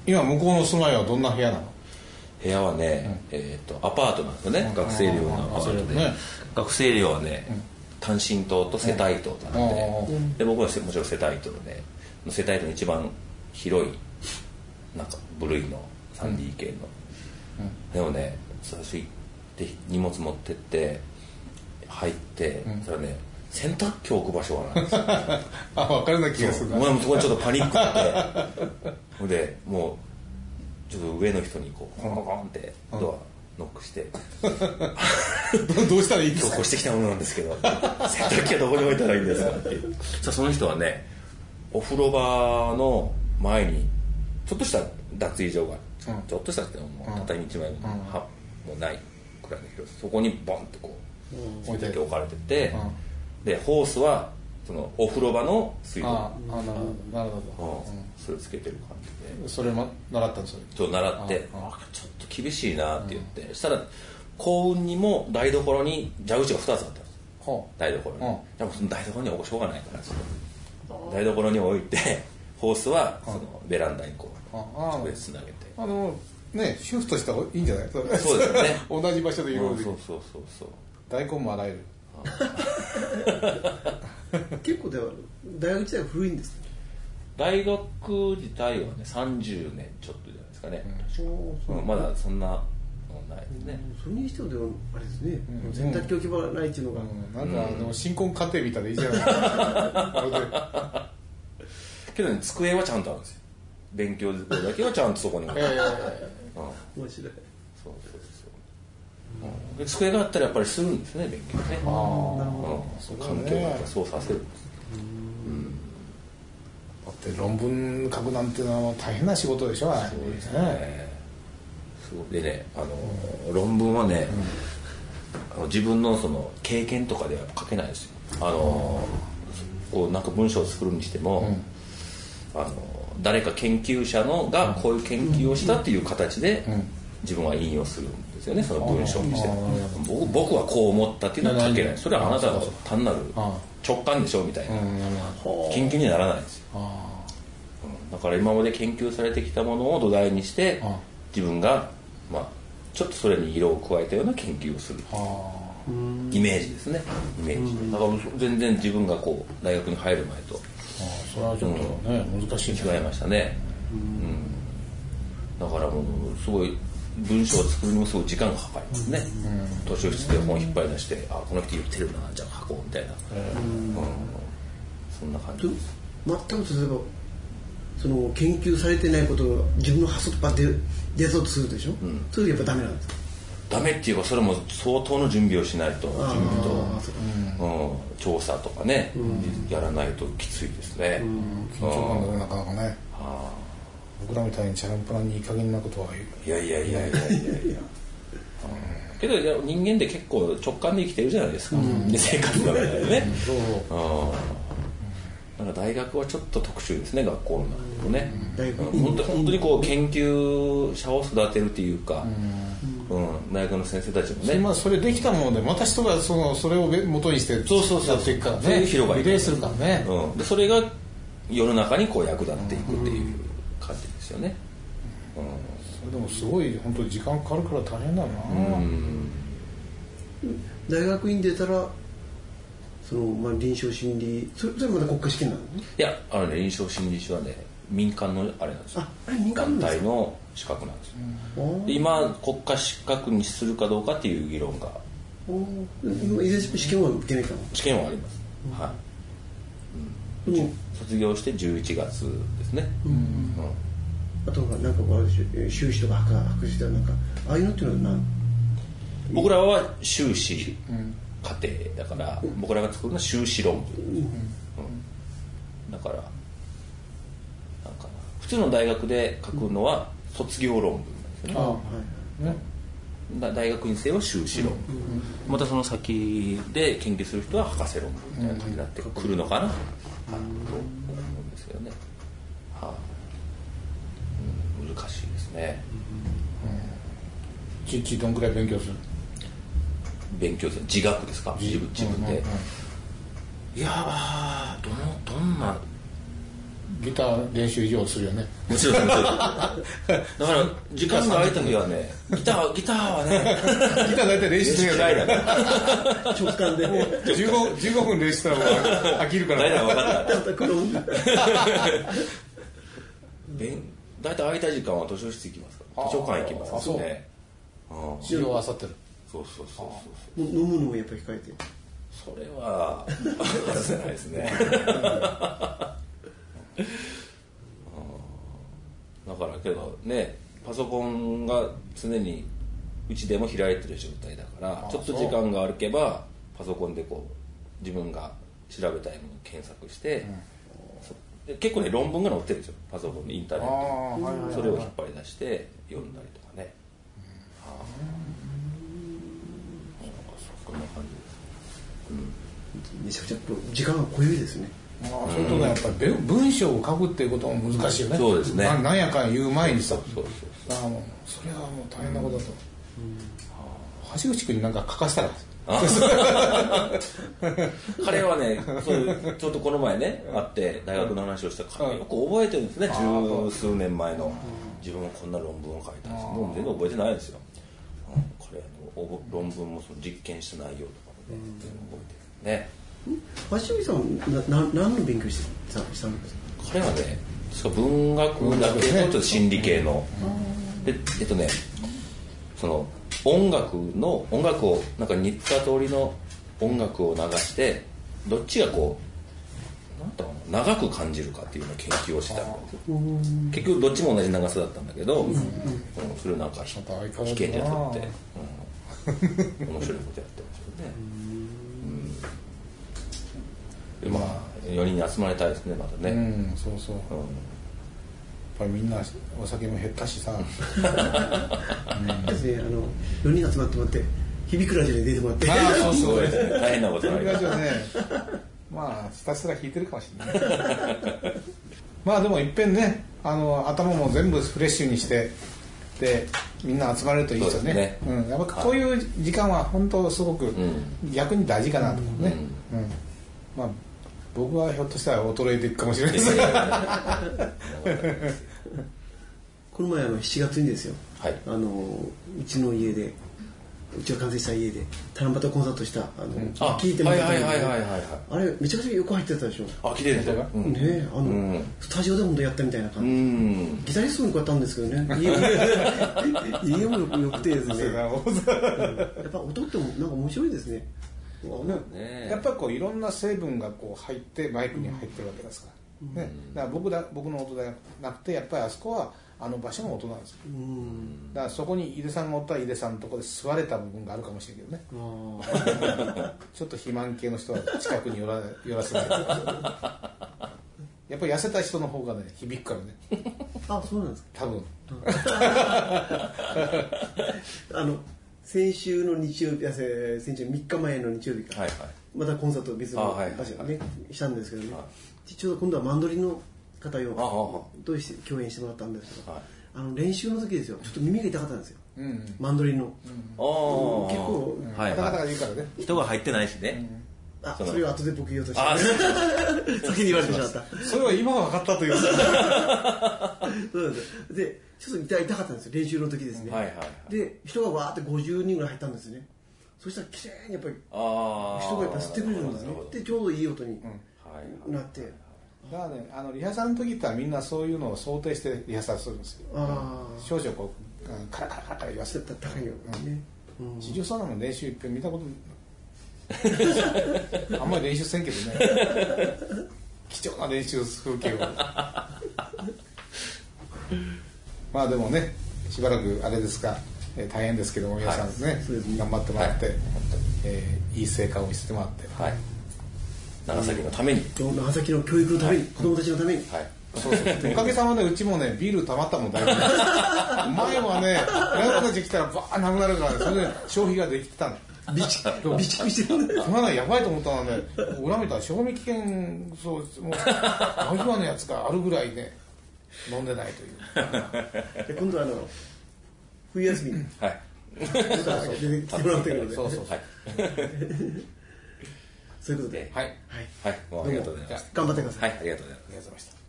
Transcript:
今向こうの住まいはどんな部屋なの？ 部屋はね、アパートなんですよね。学生寮のアパートで、学生寮はね、単身棟と世帯棟とあって、で僕はもちろん世帯棟で、世帯棟の一番広いなんか部類の 3DK の、でもね、最初行って荷物持ってって入って、それはね、洗濯機置く場所がないんですよ。 あ、分かるな気がするな。 そこにちょっとパニックってでもうちょっと上の人にこうコンコンコンってドアノックしてどうしたらいいですか？ 今日越してきたものなんですけど洗濯機はどこに置いたらいいんですかっていう。さあその人はね、お風呂場の前にちょっとした脱衣所が、ちょっとしたってもう畳1枚もうないくらいの広さ、そこにボンってこう洗濯機置かれてて、でホースはそのお風呂場の水道、 なるほど、 それをつけてる感じで、 それも習ったんですよ。 ちょっと習ってちょっと厳しいなって言って、そしたら幸運にも台所に蛇口が2つあったんです、台所に。でもその台所にはしょうがないから台所に置いて、ホースはそのベランダにこう直接つなげて、 ね、主婦としてはいいんじゃない？ そうですよね。 同じ場所でいろいろできる。 そう大根も洗える。 結構では大学自体は古いんですか？ 大学自体はね30年ちょっとじゃないですかね、まだそんなないですね。 それにしてもでもあれですね、洗濯機置き場ないっていうのが、 なんかでも新婚家庭みたいでいいじゃないけどね、机はちゃんとあるんですよ。勉強机だけはちゃんとそこに置いて面白い。 そう机があったらやっぱりするんですね、勉強ね。環境がやっぱそうさせるんです。 だって論文書くなんてのは大変な仕事でしょ。 そうですね。でね、論文はね、自分のその経験とかでは書けないですよ。こうなんか文章を作るにしても、誰か研究者がこういう研究をしたっていう形で自分は引用するんですよね、その文章にしても。僕はこう思ったっていうのは書けない。それはあなたの単なる直感でしょみたいな研究にならないんですよ。だから今まで研究されてきたものを土台にして自分がちょっとそれに色を加えたような研究をするイメージですね。イメージだから全然自分がこう大学に入る前とそれはちょっとね、難しい。 違いましたね。だからもうすごい文章を作るにもすごい時間がかかりますね。図書室で本引っ張り出して、この人言ってるな、じゃあ書こうみたいな、そんな感じです。 全く例えばその研究されてないことを自分の発想とパッて出そうとするでしょ、それでやっぱダメなんですか？ ダメっていうか、それも相当の準備をしないと、準備と、調査とかね、やらないときついですね。 緊張感がなかなかね。僕らみたいにチャランポランにいい加減なことは。 いやけど人間って結構直感で生きてるじゃないですか、で生活の中でね。なんか大学はちょっと特殊ですね、学校の中でね。本当にこう研究者を育てるっていうか、大学の先生たちもね、 それできたものでまた人がそれを元にしてやっていくからね、 そういう広がりリレーするからね、 でそれが世の中にこう役立っていくっていう感じですよね。 それでもすごい本当に時間かかるから大変だな。 大学院出たらその、臨床心理それまだ国家試験なの？ いや臨床心理士はね、民間のあれなんですよ。団体の資格なんですよ。今国家資格にするかどうかっていう議論が。 いずれ試験は受けないかな？ 試験はあります。卒業して11月ですね。 あとなんか修士とか博士とかなんかああいうのっていうのは僕らは修士課程だから、僕らが作るのは修士論文、だからなんか普通の大学で書くのは卒業論文なんですよね。大学院生は修士論文、またその先で研究する人は博士論文みたいな感じになってくるのかなと思うんですよね。難しいですね。 一日どんくらい勉強する？ 勉強する、自学ですか？自分で。いやどんなギター練習以上するよね。 もちろんだから時間が空いた時はねギターはねギター大体練習するよね。 直感で 15分練習したらもう飽きるから。 大体分かった大体空いた時間は図書室行きますから図書館行きますね。 資料を漁ってる。 そう飲むのもやっぱり控えて。 それは外せないですね。だからけどねパソコンが常にうちでも開いてる状態だからちょっと時間が歩けばパソコンでこう自分が調べたいものを検索して、結構ね論文が載ってるんですよパソコンのインターネットに。それを引っ張り出して読んだりとかね。こんな感じです。 めちゃくちゃ時間が濃いですね。 それとねやっぱり文章を書くっていうことも難しいよね。 そうですね。 なんやかん言う前にさ、 それはもう大変なことだと。橋口君になんか書かせたら。 彼はねちょっとこの前ね会って大学の話をしたからよく覚えてるんですね。十数年前の自分はこんな論文を書いたんです。もう全然覚えてないですよ。彼の論文もその実験した内容とかもね全然覚えてるね。 橋口さんは何の勉強したんですか。 彼はね文学だけどちょっと心理系のでその音楽をなんか似た通りの音楽を流してどっちがこうなんだろうな長く感じるかっていうのを研究をしてたんですよ。結局どっちも同じ長さだったんだけど、それをなんか被験者取って、面白いことやってましたよね。まあ4人に集まりたいですねまたね。 そうそう。やっぱりみんなお酒も減ったしさ。 ですね4人集まってもらって響くラジオに出てもらって。 そうですね。大変なことになります。 ラジオね。まあひたすら弾いてるかもしれない。まあでもいっぺんね頭も全部フレッシュにしてでみんな集まれるといいですよね。やっぱこういう時間は本当すごく逆に大事かなと思うね。まあ僕はひょっとしたら衰えていくかもしれないです。 この前7月にですよ、うちの家でうちが完成した家で七夕コンサートした聞いてもらったあれめちゃくちゃよく入ってたでしょ。 あ、綺麗ですよね。スタジオで本当やったみたいな感じ。ギタリストの子やったんですけどね。家もよくてですね。やっぱ音ってなんか面白いですね。 やっぱりこういろんな成分がこう入ってマイクに入ってるわけですから、だから僕の音ではなくてやっぱりあそこはあの場所の音なんですよ。だからそこに井出さんがおったら井出さんのところで座れた部分があるかもしれないけどね。ちょっと肥満系の人は近くに寄らせない。やっぱり痩せた人の方がね響くからね。 あ、そうなんですか。 多分。 先週の日曜日、先週3日前の日曜日か、またコンサートを別の場所でしたんですけどね、ちょうど今度はマンドリンの方として共演してもらったんですけど、練習の時ですよ、ちょっと耳が痛かったんですよ、マンドリンの。結構ガタガタが言うからね。 人が入ってないしね。 それを後で僕言おうとして先に言われてしまった。 それは今分かったというそうなんですでちょっと痛かったんですよ練習の時ですね。で人がわーって50人ぐらい入ったんですね。そしたらきれいにやっぱり人がやっぱ吸ってくれるんですね。でちょうどいい音になって。 だからねリハーサルの時ってみんなそういうのを想定してリハーサルするんですよ。少々こうカラカラカラカラ言わせて高いよね。 地上サウナの練習いっぺん見たことあんまり練習せんけどね。貴重な練習風景を。まあでもねしばらくあれですか、大変ですけども皆さんね、頑張ってもらって、いい成果を見せてもらって、 長崎のために、 長崎の教育のために、子供たちのために、 そうおかげさまでうちもねビール溜まったもんだいぶ。前はね親たち来たらバーッなくなるからそれで消費ができてたの。 備蓄してるんだ。 この間やばいと思ったのはね裏見たら賞味期限もうアギワのやつがあるぐらいね飲んでないという。 で今度は冬休みに出てきてもらってるので。そういうことで、 もうありがとうございます。 頑張ってください。 ありがとうございました。